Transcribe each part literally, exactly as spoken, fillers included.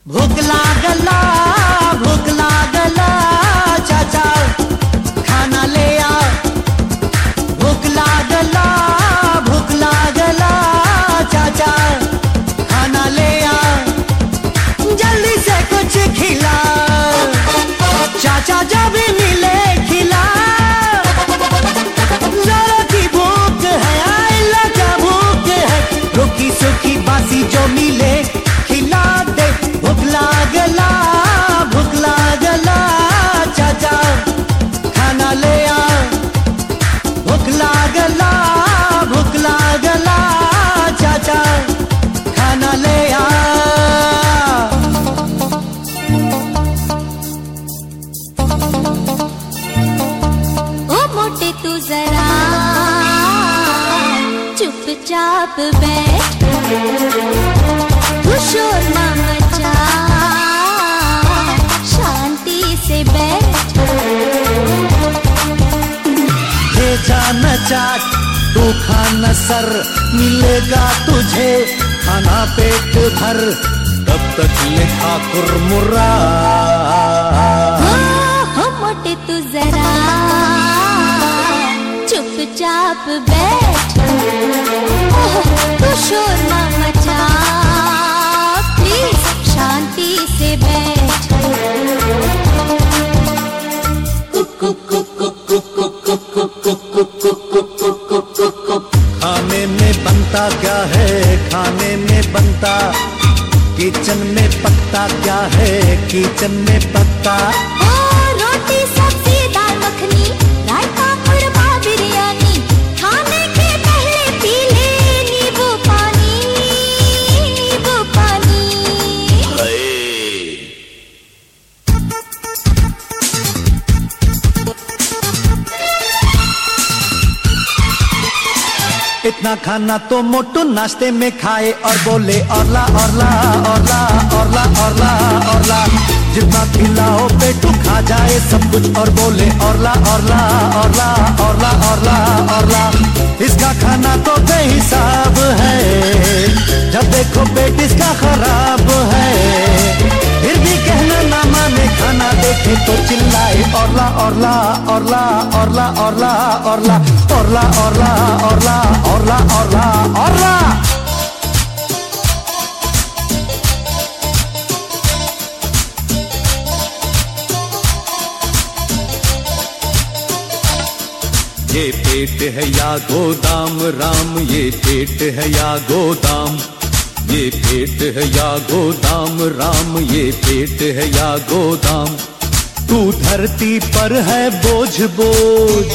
भूख लागला भूख लागला चाचा खाना ले आ। भूख लागला भूख लागला चाचा खाना ले आ। जल्दी से कुछ खिला चाचा जब भी मिले खिला। जरा की भूख है आइला का भूख है रुकी सुखी बासी जो मिले खिला दे। भूख लागला भूख लागला चाचा खाना ले आ। भूख लागला भूख लागला चाचा खाना ले आ। ओ मोटे तू जरा चुपचाप बैठ तू शोर ना मचा शांति से बैठ। ले जाना चाट तू खाना सर मिलेगा तुझे खाना पेट भर। तब तक लिखा कुरमुरा। हो, हो मोटे तू जरा चुपचाप बैठ तू शोर ना मचा प्लीज शांति से बैठ। खाने में बनता क्या है खाने में बनता किचन में पकता क्या है किचन में पकता। ओ रोटी सब्जी दाल मखनी रायता खुरमा बिरयानी खाने के पहले पी ले नींबू पानी नींबू पानी। इतना खाना तो मोटू नाश्ते में खाए और बोले औरला औरला औरला औरला औरला औरला। जितना खिलाओ पेटू खा जाए सब कुछ और बोले औरला औरला औरला औरला औरला औरला। इसका खाना तो बेहिसाब है जब देखो पेट इसका खराब है। फिर भी कहना ना माने खाना देखे तो चिल्लाए औरला औरला औरला औरला औरला औरला औरला औरला औरला औरला औरला औरला। ये पेट है या गोदाम राम ये पेट है या गोदाम। ये पेट है या गोदाम राम ये पेट है या गोदाम। तू धरती पर है बोझ बोझ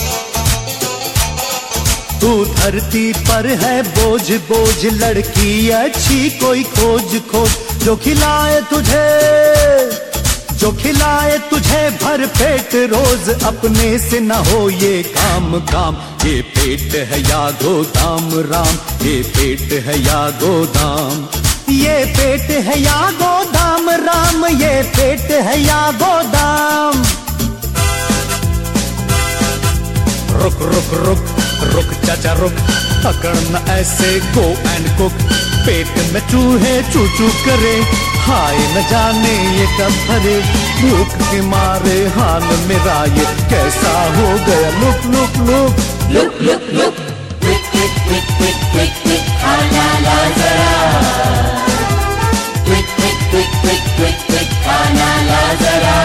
तू धरती पर है बोझ बोझ। लड़की अच्छी कोई खोज खोज जो खिलाए तुझे जो खिलाए तुझे भर पेट रोज। अपने से न हो ये काम काम ये पेट है या गोदाम राम ये पेट है या गोदाम। ये पेट है या गोदाम राम ये पेट है या गोदाम। रुक रुक रुक रुक चाचा रुक पकड़ना ऐसे गो एंड कुक। पेट में चूहे चू चू करे हाय न जाने ये कब भरे। भूख के मारे हाल मेरा ये कैसा हो गया। Look look look look look look quick quick quick quick quick quick खाना ला जरा। Quick quick quick quick quick quick खाना ला जरा।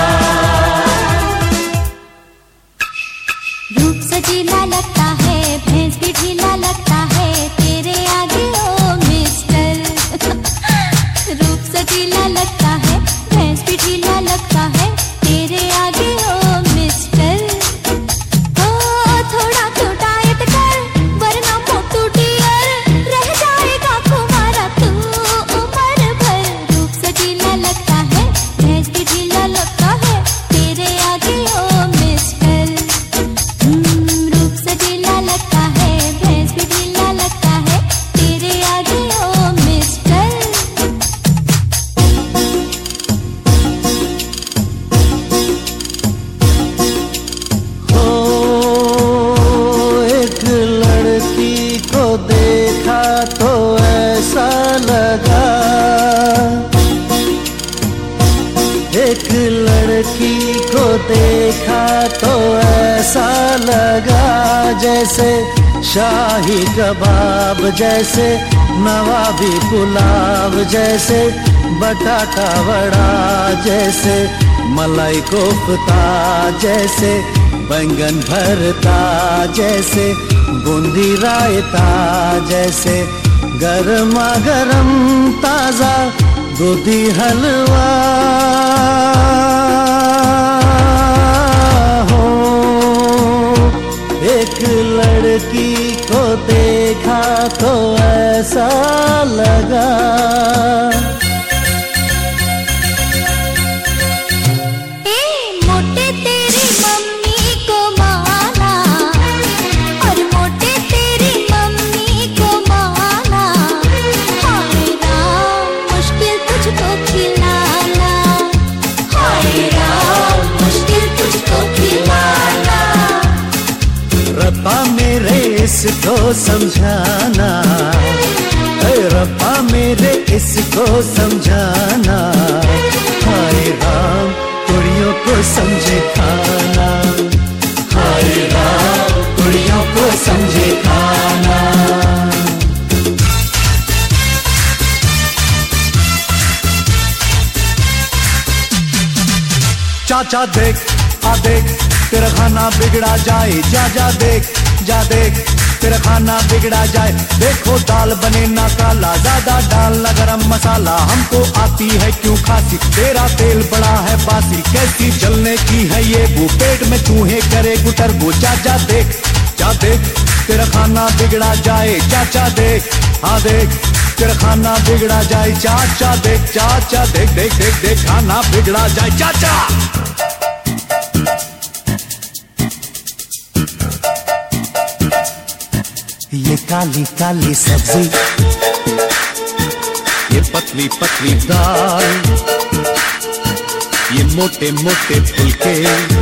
रूप सजीला लगता है भैंस भी ढीला लगता है तेरे आगे ओ मिस्टर। रूप सजीला लगता है भैंस भी ढीला लगता है तेरे आगे ओ मिस्टर। ओ थोड़ा तो डाइट कर वरना मोटू डियर रह जाएगा कुमारा तू उम्र भर। रूप सजीला लगता है भैंस भी ढीला लगता है तेरे आगे ओ मिस्टर। रूप सजीला लगता है भैंस भी ढीला लगता है तेरे आगे ओ मिस्टर। लड़की को देखा तो ऐसा लगा जैसे शाही कबाब, जैसे नवाबी पुलाव, जैसे बटाटा वड़ा, जैसे मलाई कोफ्ता, जैसे बैंगन भरता, जैसे बूंदी रायता, जैसे गरमा गरम ताजा दूधी हलवा हो। एक लड़की को देखा तो ऐसा लगा। रब्बा मेरे इसको समझाना, ऐ रब्बा मेरे इसको समझाना, हाय राम कुड़ियों को समझे खाना, हाय राम कुड़ियों को समझे खाना। चाचा देख आ देख तेरा खाना बिगड़ा जाए, जा जा देख जा देख तेरा खाना बिगड़ा जाए। देखो दाल बने ना काला, ज्यादा डालना गरम मसाला, हमको आती है क्यों खांसी, तेरा तेल बड़ा है बासी, कैसी जलने की है ये बू, पेट में चूहे करे गुटर गो। जा जा देख जा देख तेरा खाना बिगड़ा जाए, चाचा देख हाँ देख तेरा खाना बिगड़ा जाए। चाचा देख चाचा देख देख देख देख खाना बिगड़ा जाए चाचा। ये काली काली सब्जी, ये पतली पतली दाल, ये मोटे मोटे फुलके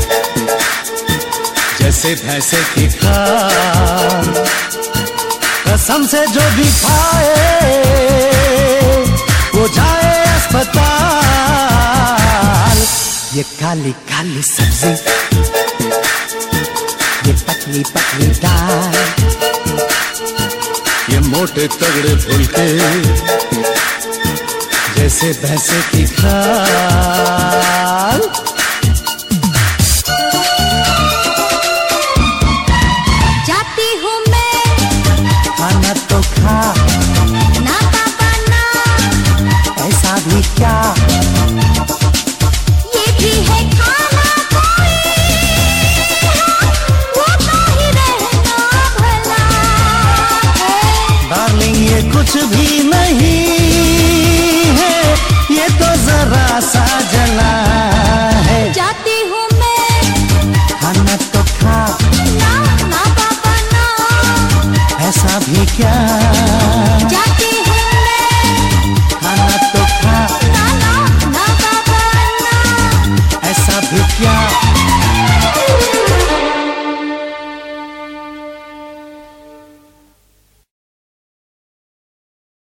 जैसे भैंसे की खाल, कसम से जो भी खाए वो जाए अस्पताल। ये काली काली सब्जी, ये पतली पतली दाल, ये मोटे तगड़े फुलके जैसे भैंसे की खाल। जाती हूँ मैं, खाना तो खा ना पापा ना, ऐसा भी क्या, ये भी है खाना कोई, वो तो ही रहना भला। डार्लिंग ये कुछ भी नहीं